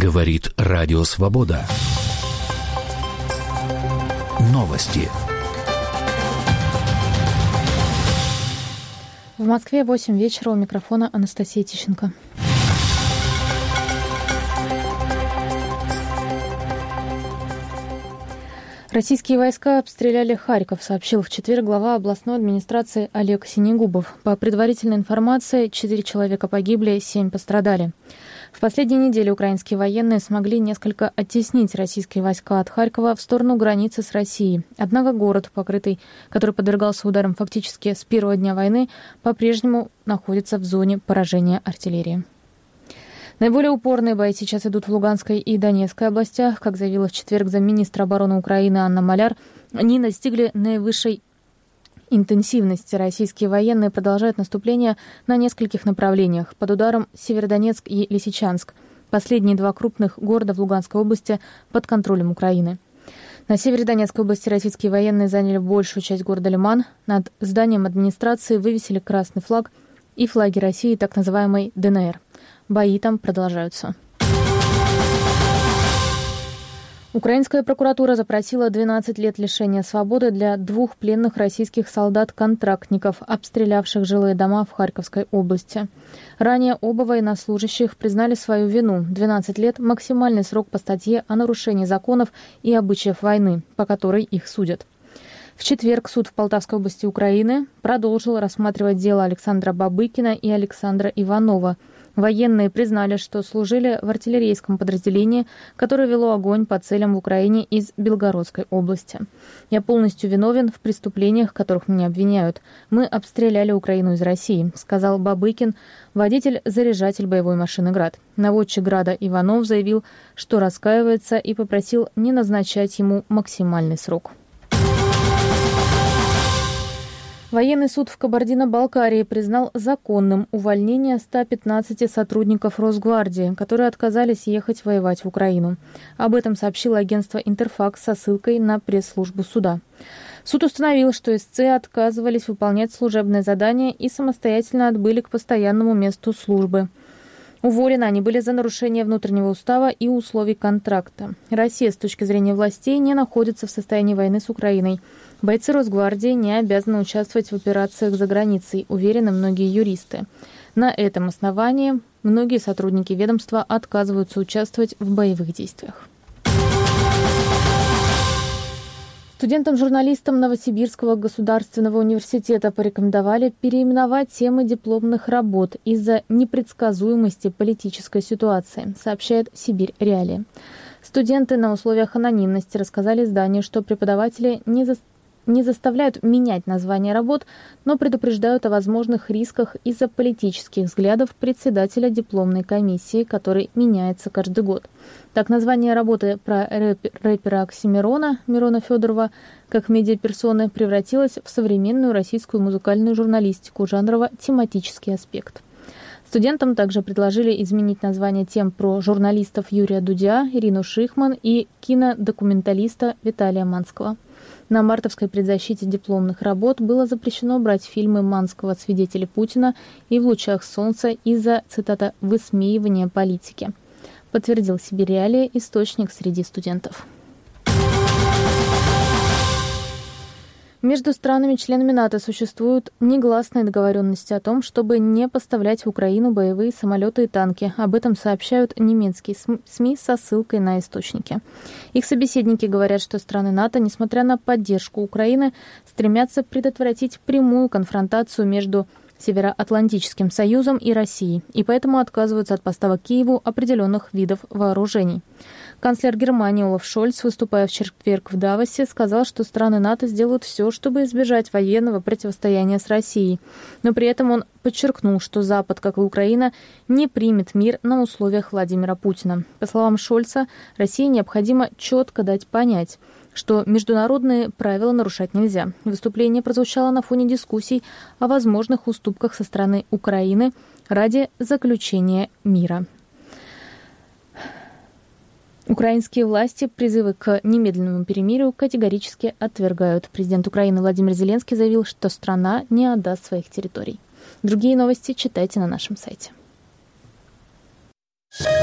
Говорит Радио Свобода. Новости. В Москве 8 вечера, у микрофона Анастасия Тищенко. Российские войска обстреляли Харьков, сообщил в четверг глава областной администрации Олег Синегубов. По предварительной информации, 4 человека погибли, 7 пострадали. В последние недели украинские военные смогли несколько оттеснить российские войска от Харькова в сторону границы с Россией. Однако город, который подвергался ударам фактически с первого дня войны, по-прежнему находится в зоне поражения артиллерии. Наиболее упорные бои сейчас идут в Луганской и Донецкой областях. Как заявила в четверг замминистра обороны Украины Анна Маляр, они достигли наивысшей интенсивности. Российские военные продолжают наступление на нескольких направлениях. Под ударом Северодонецк и Лисичанск. Последние 2 крупных города в Луганской области под контролем Украины. На севере Донецкой области российские военные заняли большую часть города Лиман. Над зданием администрации вывесили красный флаг и флаги России, так называемой ДНР. Бои там продолжаются. Украинская прокуратура запросила 12 лет лишения свободы для 2 пленных российских солдат-контрактников, обстрелявших жилые дома в Харьковской области. Ранее оба военнослужащих признали свою вину. 12 лет – максимальный срок по статье о нарушении законов и обычаев войны, по которой их судят. В четверг суд в Полтавской области Украины продолжил рассматривать дело Александра Бабыкина и Александра Иванова. Военные признали, что служили в артиллерийском подразделении, которое вело огонь по целям в Украине из Белгородской области. «Я полностью виновен в преступлениях, в которых меня обвиняют. Мы обстреляли Украину из России», — сказал Бабыкин, водитель-заряжатель боевой машины «Град». Наводчик «Града» Иванов заявил, что раскаивается и попросил не назначать ему максимальный срок. Военный суд в Кабардино-Балкарии признал законным увольнение 115 сотрудников Росгвардии, которые отказались ехать воевать в Украину. Об этом сообщило агентство «Интерфакс» со ссылкой на пресс-службу суда. Суд установил, что истцы отказывались выполнять служебное задание и самостоятельно отбыли к постоянному месту службы. Уволены они были за нарушение внутреннего устава и условий контракта. Россия, с точки зрения властей, не находится в состоянии войны с Украиной. Бойцы Росгвардии не обязаны участвовать в операциях за границей, уверены многие юристы. На этом основании многие сотрудники ведомства отказываются участвовать в боевых действиях. Студентам-журналистам Новосибирского государственного университета порекомендовали переименовать темы дипломных работ из-за непредсказуемости политической ситуации, сообщает «Сибирь Реалии». Студенты на условиях анонимности рассказали изданию, что преподаватели не заставляют менять название работ, но предупреждают о возможных рисках из-за политических взглядов председателя дипломной комиссии, который меняется каждый год. Так, название работы про рэпера Оксимирона Мирона Федорова как медиаперсоны превратилось в современную российскую музыкальную журналистику жанрово-тематический аспект. Студентам также предложили изменить название тем про журналистов Юрия Дудя, Ирину Шихман и кинодокументалиста Виталия Манского. На мартовской предзащите дипломных работ было запрещено брать фильмы Манского «Свидетели Путина» и «В лучах солнца» из-за, цитата, «высмеивания политики», подтвердил «Сибирь Реалии» источник среди студентов. Между странами-членами НАТО существуют негласные договоренности о том, чтобы не поставлять в Украину боевые самолеты и танки. Об этом сообщают немецкие СМИ со ссылкой на источники. Их собеседники говорят, что страны НАТО, несмотря на поддержку Украины, стремятся предотвратить прямую конфронтацию между Североатлантическим Союзом и Россией, и поэтому отказываются от поставок Киеву определенных видов вооружений. Канцлер Германии Олаф Шольц, выступая в четверг в Давосе, сказал, что страны НАТО сделают все, чтобы избежать военного противостояния с Россией. Но при этом он подчеркнул, что Запад, как и Украина, не примет мир на условиях Владимира Путина. По словам Шольца, России необходимо четко дать понять, что международные правила нарушать нельзя. Выступление прозвучало на фоне дискуссий о возможных уступках со стороны Украины ради заключения мира. Украинские власти призывы к немедленному перемирию категорически отвергают. Президент Украины Владимир Зеленский заявил, что страна не отдаст своих территорий. Другие новости читайте на нашем сайте.